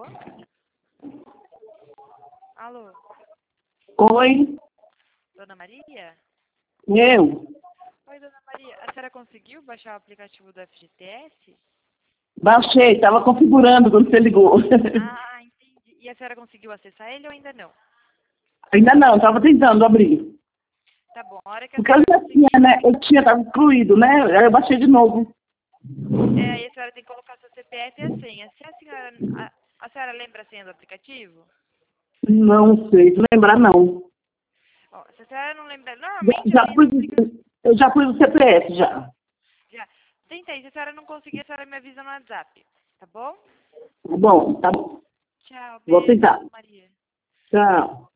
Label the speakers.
Speaker 1: Alô? Alô?
Speaker 2: Oi,
Speaker 1: Dona Maria?
Speaker 2: eu
Speaker 1: Oi, Dona Maria. A senhora conseguiu baixar o aplicativo do FGTS?
Speaker 2: baixei, estava configurando quando você ligou.
Speaker 1: Ah, entendi. E a senhora conseguiu acessar ele ou ainda não?
Speaker 2: Ainda não, estava tentando abrir.
Speaker 1: Tá bom, a hora que a
Speaker 2: Porque eu
Speaker 1: senhora
Speaker 2: já tinha,
Speaker 1: conseguir...
Speaker 2: né? Eu tinha, estava excluído, né? Aí eu baixei de novo.
Speaker 1: Aí a senhora tem que colocar seu CPF e a senha. Se a senhora... A senhora lembra a senha do aplicativo?
Speaker 2: Não sei, se lembrar não.
Speaker 1: Ó, se a senhora não lembra...
Speaker 2: Já,
Speaker 1: Normalmente a
Speaker 2: já
Speaker 1: senha do
Speaker 2: pus,
Speaker 1: aplicativo...
Speaker 2: eu já pus o CPF já.
Speaker 1: Já. Tenta aí. Se a senhora não conseguir, a senhora me avisa no WhatsApp. Tá bom?
Speaker 2: Tá bom, tá bom.
Speaker 1: Tchau.
Speaker 2: Vou
Speaker 1: Beijo,
Speaker 2: tentar.
Speaker 1: Dona Maria.
Speaker 2: Tchau.